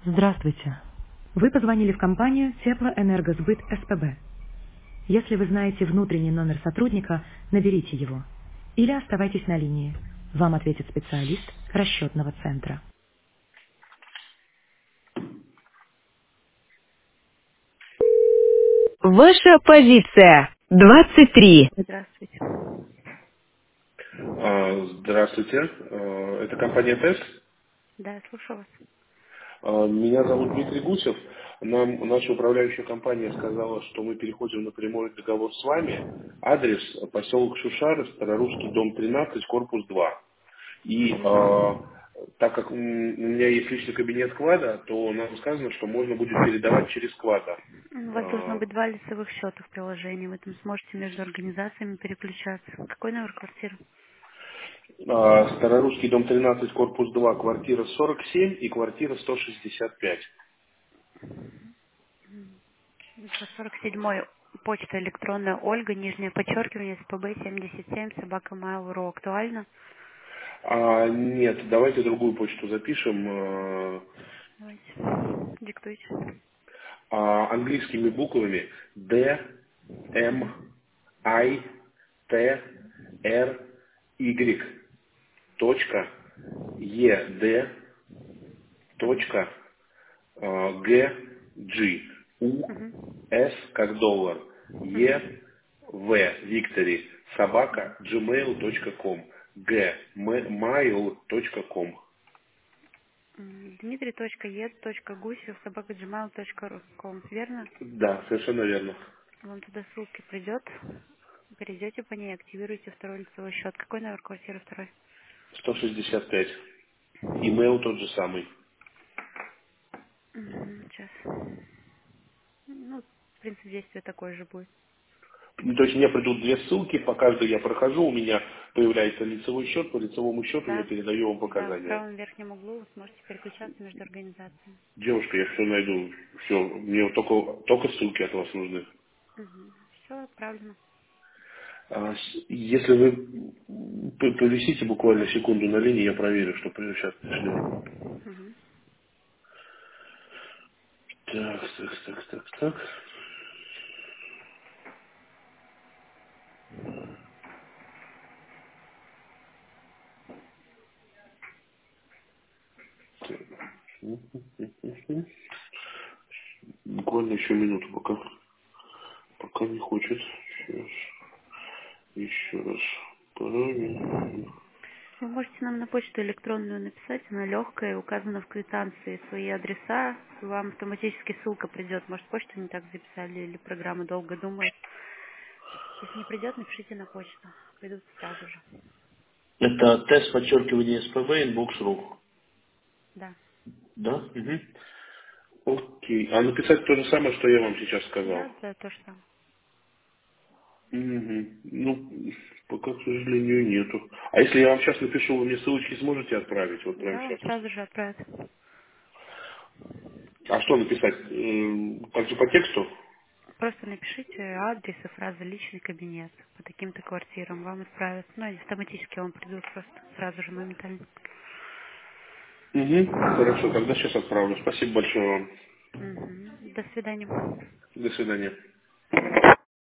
Здравствуйте. Вы позвонили в компанию Теплоэнергосбыт СПБ. Если вы знаете внутренний номер сотрудника, наберите его. Или оставайтесь на линии. Вам ответит специалист расчетного центра. Ваша позиция 23. Здравствуйте. Здравствуйте, это компания ТЭС. Да, слушаю вас. Меня зовут Дмитрий Гусев. Нам наша управляющая компания сказала, что мы переходим на прямой договор с вами. Адрес поселок Шушары, Старорусский дом 13, корпус 2. И так как у меня есть личный кабинет Квада, то нам сказано, что можно будет передавать через Квада. У вас должно быть два лицевых счета в приложении. Вы там сможете между организациями переключаться. Какой номер квартиры? Старорусский дом 13, корпус 2, квартира 47 и квартира 165. Это 47-й, почта электронная Ольга, нижнее подчеркивание, СПБ 77, собака Mail.ru. Актуально? Нет, давайте другую почту запишем. Давайте. Диктуйте. Английскими буквами D, M, Мгм. I, T, R, Y, точка, E, D, Мгм. точка, G, G, U, Мгм. S, как доллар, E, Мгм. V, Victory, собака, gmail.com, gmail.com. Дмитрий.ед.гусев собака.gmail.com. Верно? Да, совершенно верно. Вам туда ссылки придет. Перейдете по ней, активируйте второй лицевой счет. Какой номер квартиры второй? 165. Имейл тот же самый. Сейчас. Ну, принцип действия такой же будет. Ну, то есть мне придут две ссылки, по каждой я прохожу, у меня появляется лицевой счет, по лицевому счету я Да, передаю вам да, в показания. правом верхнем углу вы сможете переключаться между организациями. Девушка, я все найду, все, мне вот только ссылки от вас нужны. Все отправлено. Если вы повисите буквально секунду на линии, я проверю, что сейчас пришли. Мгм. Так. Буквально еще минуту, пока не хочет. Сейчас, еще раз. Пароль. Вы можете нам на почту электронную написать, она легкая, указана в квитанции свои адреса, вам автоматически ссылка придет. Может, почту не так записали или программа долго думает. Если не придет, напишите на почту. Придут сразу же. Это тест подчеркивания СПВ, инбокс.ру. Да. Да? Угу. Окей. А написать то же самое, что я вам сейчас сказал. Да, да, то же самое. Мгм. Ну, пока, к сожалению, нету. А если я вам сейчас напишу, вы мне ссылочки сможете отправить? Вот прямо Да, вам сейчас. сразу же отправят. А что написать? Также по тексту? Просто напишите адрес и фраза «личный кабинет» по таким-то квартирам. Вам отправят. Ну, они автоматически вам придут просто сразу же, моментально. Угу. Хорошо, тогда сейчас отправлю. Спасибо большое вам. До свидания. До свидания.